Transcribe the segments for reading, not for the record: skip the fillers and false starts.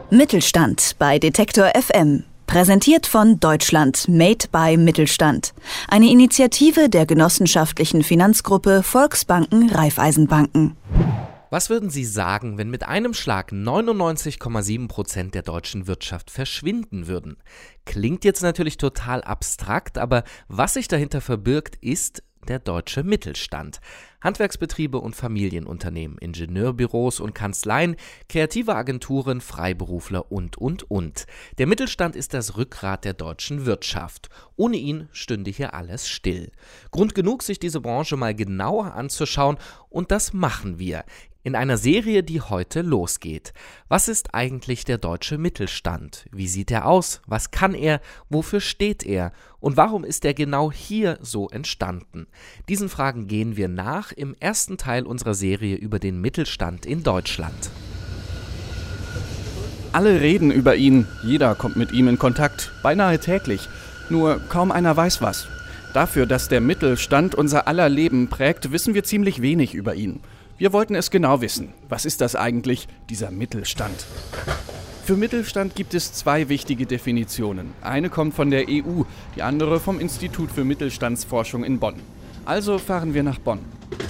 Mittelstand bei Detektor FM. Präsentiert von Deutschland Made by Mittelstand. Eine Initiative der genossenschaftlichen Finanzgruppe Volksbanken Raiffeisenbanken. Was würden Sie sagen, wenn mit einem Schlag 99,7% der deutschen Wirtschaft verschwinden würden? Klingt jetzt natürlich total abstrakt, aber was sich dahinter verbirgt, ist der deutsche Mittelstand. Handwerksbetriebe und Familienunternehmen, Ingenieurbüros und Kanzleien, kreative Agenturen, Freiberufler und. Der Mittelstand ist das Rückgrat der deutschen Wirtschaft. Ohne ihn stünde hier alles still. Grund genug, sich diese Branche mal genauer anzuschauen, und das machen wir. In einer Serie, die heute losgeht. Was ist eigentlich der deutsche Mittelstand? Wie sieht er aus? Was kann er? Wofür steht er? Und warum ist er genau hier so entstanden? Diesen Fragen gehen wir nach im ersten Teil unserer Serie über den Mittelstand in Deutschland. Alle reden über ihn, jeder kommt mit ihm in Kontakt, beinahe täglich. Nur kaum einer weiß was. Dafür, dass der Mittelstand unser aller Leben prägt, wissen wir ziemlich wenig über ihn. Wir wollten es genau wissen. Was ist das eigentlich, dieser Mittelstand? Für Mittelstand gibt es zwei wichtige Definitionen. Eine kommt von der EU, die andere vom Institut für Mittelstandsforschung in Bonn. Also fahren wir nach Bonn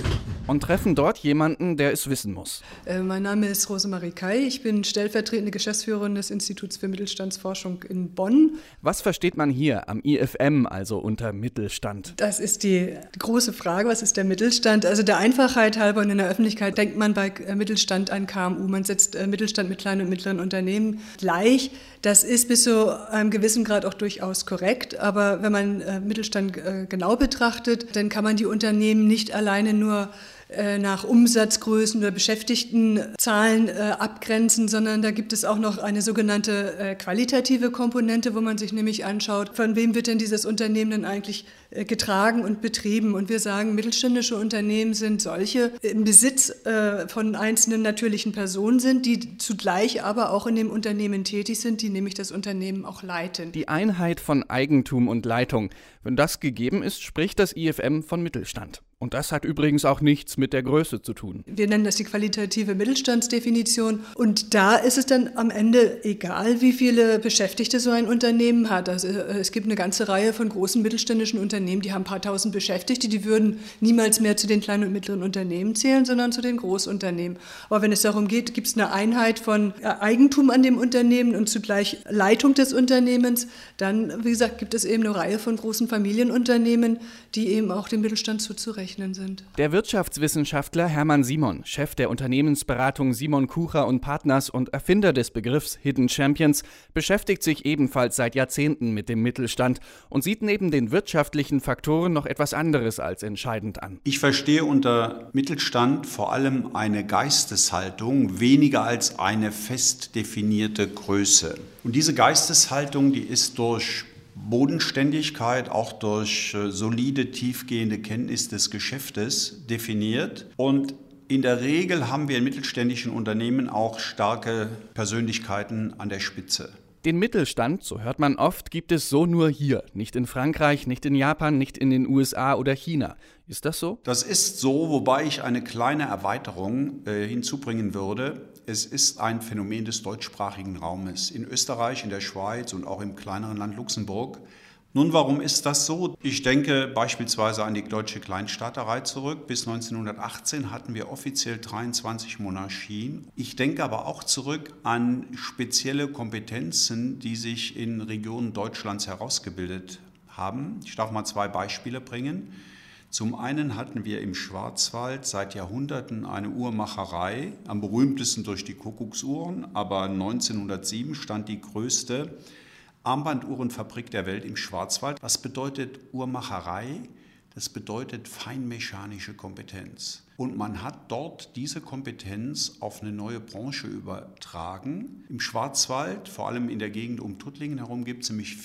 und treffen dort jemanden, der es wissen muss. Mein Name ist Rosemarie Kai, ich bin stellvertretende Geschäftsführerin des Instituts für Mittelstandsforschung in Bonn. Was versteht man hier am IFM, also unter Mittelstand? Das ist die große Frage, was ist der Mittelstand? Also der Einfachheit halber und in der Öffentlichkeit denkt man bei Mittelstand an KMU, man setzt Mittelstand mit kleinen und mittleren Unternehmen gleich. Das ist bis zu einem gewissen Grad auch durchaus korrekt, aber wenn man Mittelstand genau betrachtet, dann kann man die Unternehmen nicht alleine nur nach Umsatzgrößen oder Beschäftigtenzahlen abgrenzen, sondern da gibt es auch noch eine sogenannte qualitative Komponente, wo man sich nämlich anschaut, von wem wird denn dieses Unternehmen denn eigentlich getragen und betrieben. Und wir sagen, mittelständische Unternehmen sind solche im Besitz von einzelnen natürlichen Personen sind, die zugleich aber auch in dem Unternehmen tätig sind, die nämlich das Unternehmen auch leiten. Die Einheit von Eigentum und Leitung. Wenn das gegeben ist, spricht das IFM von Mittelstand. Und das hat übrigens auch nichts mit der Größe zu tun. Wir nennen das die qualitative Mittelstandsdefinition. Und da ist es dann am Ende egal, wie viele Beschäftigte so ein Unternehmen hat. Also es gibt eine ganze Reihe von großen mittelständischen Unternehmen, die haben ein paar tausend Beschäftigte, die würden niemals mehr zu den kleinen und mittleren Unternehmen zählen, sondern zu den Großunternehmen. Aber wenn es darum geht, gibt es eine Einheit von Eigentum an dem Unternehmen und zugleich Leitung des Unternehmens, dann, wie gesagt, gibt es eben eine Reihe von großen Familienunternehmen, die eben auch dem Mittelstand zuzurechnen sind. Der Wirtschaftswissenschaftler Hermann Simon, Chef der Unternehmensberatung Simon Kucher und Partners und Erfinder des Begriffs Hidden Champions, beschäftigt sich ebenfalls seit Jahrzehnten mit dem Mittelstand und sieht neben den wirtschaftlichen Faktoren noch etwas anderes als entscheidend an. Ich verstehe unter Mittelstand vor allem eine Geisteshaltung, weniger als eine fest definierte Größe. Und diese Geisteshaltung, die ist durch Bodenständigkeit, auch durch solide, tiefgehende Kenntnis des Geschäftes definiert. Und in der Regel haben wir in mittelständischen Unternehmen auch starke Persönlichkeiten an der Spitze. Den Mittelstand, so hört man oft, gibt es so nur hier. Nicht in Frankreich, nicht in Japan, nicht in den USA oder China. Ist das so? Das ist so, wobei ich eine kleine Erweiterung hinzubringen würde. Es ist ein Phänomen des deutschsprachigen Raumes. In Österreich, in der Schweiz und auch im kleineren Land Luxemburg. Nun, warum ist das so? Ich denke beispielsweise an die deutsche Kleinstaaterei zurück. Bis 1918 hatten wir offiziell 23 Monarchien. Ich denke aber auch zurück an spezielle Kompetenzen, die sich in Regionen Deutschlands herausgebildet haben. Ich darf mal zwei Beispiele bringen. Zum einen hatten wir im Schwarzwald seit Jahrhunderten eine Uhrmacherei, am berühmtesten durch die Kuckucksuhren, aber 1907 stand die größte Armbanduhrenfabrik der Welt im Schwarzwald. Was bedeutet Uhrmacherei? Das bedeutet feinmechanische Kompetenz. Und man hat dort diese Kompetenz auf eine neue Branche übertragen. Im Schwarzwald, vor allem in der Gegend um Tuttlingen herum, gibt es nämlich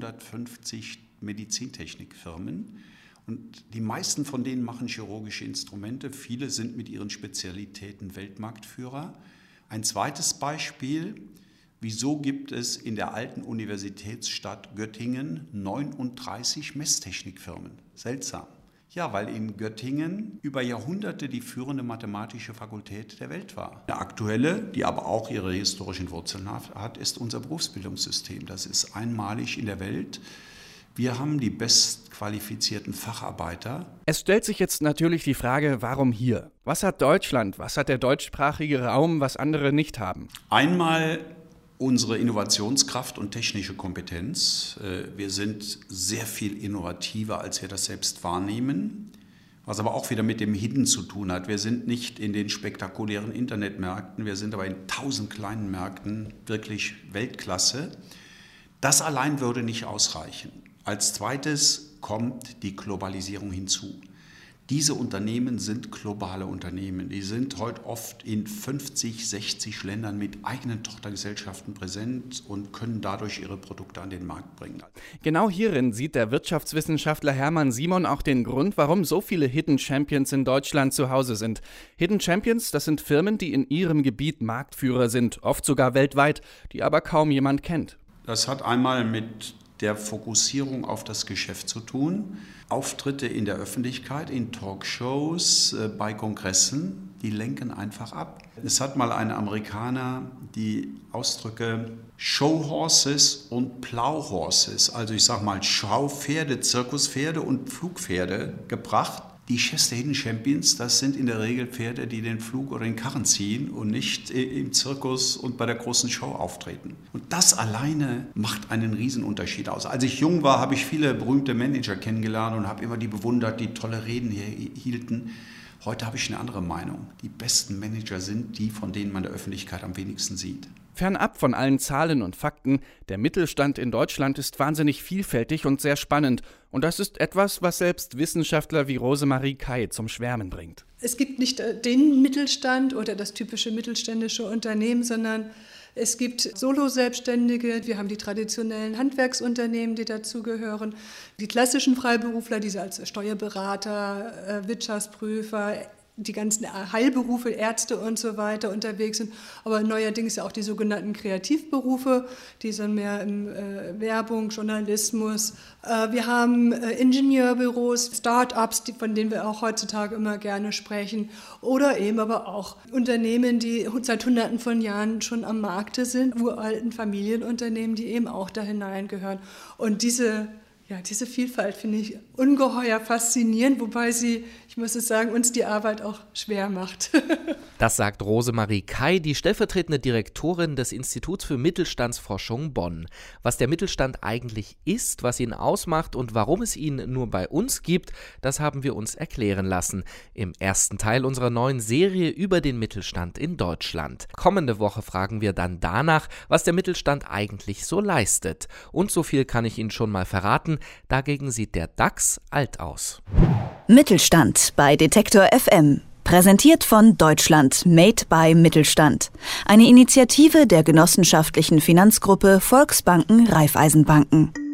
450 Medizintechnikfirmen. Und die meisten von denen machen chirurgische Instrumente. Viele sind mit ihren Spezialitäten Weltmarktführer. Ein zweites Beispiel: Wieso gibt es in der alten Universitätsstadt Göttingen 39 Messtechnikfirmen? Seltsam. Ja, weil in Göttingen über Jahrhunderte die führende mathematische Fakultät der Welt war. Eine aktuelle, die aber auch ihre historischen Wurzeln hat, ist unser Berufsbildungssystem. Das ist einmalig in der Welt. Wir haben die bestqualifizierten Facharbeiter. Es stellt sich jetzt natürlich die Frage, warum hier? Was hat Deutschland, was hat der deutschsprachige Raum, was andere nicht haben? Einmal unsere Innovationskraft und technische Kompetenz. Wir sind sehr viel innovativer, als wir das selbst wahrnehmen, was aber auch wieder mit dem Hidden zu tun hat. Wir sind nicht in den spektakulären Internetmärkten, wir sind aber in 1000 kleinen Märkten wirklich Weltklasse. Das allein würde nicht ausreichen. Als zweites kommt die Globalisierung hinzu. Diese Unternehmen sind globale Unternehmen. Die sind heute oft in 50, 60 Ländern mit eigenen Tochtergesellschaften präsent und können dadurch ihre Produkte an den Markt bringen. Genau hierin sieht der Wirtschaftswissenschaftler Hermann Simon auch den Grund, warum so viele Hidden Champions in Deutschland zu Hause sind. Hidden Champions, das sind Firmen, die in ihrem Gebiet Marktführer sind, oft sogar weltweit, die aber kaum jemand kennt. Das hat einmal mit der Fokussierung auf das Geschäft zu tun. Auftritte in der Öffentlichkeit, in Talkshows, bei Kongressen, die lenken einfach ab. Es hat mal ein Amerikaner die Ausdrücke Showhorses und Plowhorses, also ich sage mal Schaupferde, Zirkuspferde und Flugpferde gebracht. Die Chefs der Hidden Champions, das sind in der Regel Pferde, die den Flug oder den Karren ziehen und nicht im Zirkus und bei der großen Show auftreten. Und das alleine macht einen Riesenunterschied aus. Als ich jung war, habe ich viele berühmte Manager kennengelernt und habe immer die bewundert, die tolle Reden hier hielten. Heute habe ich eine andere Meinung. Die besten Manager sind die, von denen man in der Öffentlichkeit am wenigsten sieht. Fernab von allen Zahlen und Fakten, der Mittelstand in Deutschland ist wahnsinnig vielfältig und sehr spannend. Und das ist etwas, was selbst Wissenschaftler wie Rosemarie Kai zum Schwärmen bringt. Es gibt nicht den Mittelstand oder das typische mittelständische Unternehmen, sondern es gibt Solo-Selbstständige, wir haben die traditionellen Handwerksunternehmen, die dazugehören, die klassischen Freiberufler, die als Steuerberater, Wirtschaftsprüfer, die ganzen Heilberufe, Ärzte und so weiter unterwegs sind, aber neuerdings auch die sogenannten Kreativberufe, die sind mehr in Werbung, Journalismus. Wir haben Ingenieurbüros, Start-ups, von denen wir auch heutzutage immer gerne sprechen, oder eben aber auch Unternehmen, die seit Hunderten von Jahren schon am Markte sind, uralten Familienunternehmen, die eben auch da hineingehören. Und diese Vielfalt finde ich ungeheuer faszinierend, wobei sie, ich muss es sagen, uns die Arbeit auch schwer macht. Das sagt Rosemarie Kai, die stellvertretende Direktorin des Instituts für Mittelstandsforschung Bonn. Was der Mittelstand eigentlich ist, was ihn ausmacht und warum es ihn nur bei uns gibt, das haben wir uns erklären lassen im ersten Teil unserer neuen Serie über den Mittelstand in Deutschland. Kommende Woche fragen wir dann danach, was der Mittelstand eigentlich so leistet. Und so viel kann ich Ihnen schon mal verraten, dagegen sieht der DAX alt aus. Mittelstand bei Detektor FM. Präsentiert von Deutschland Made by Mittelstand. Eine Initiative der genossenschaftlichen Finanzgruppe Volksbanken Raiffeisenbanken.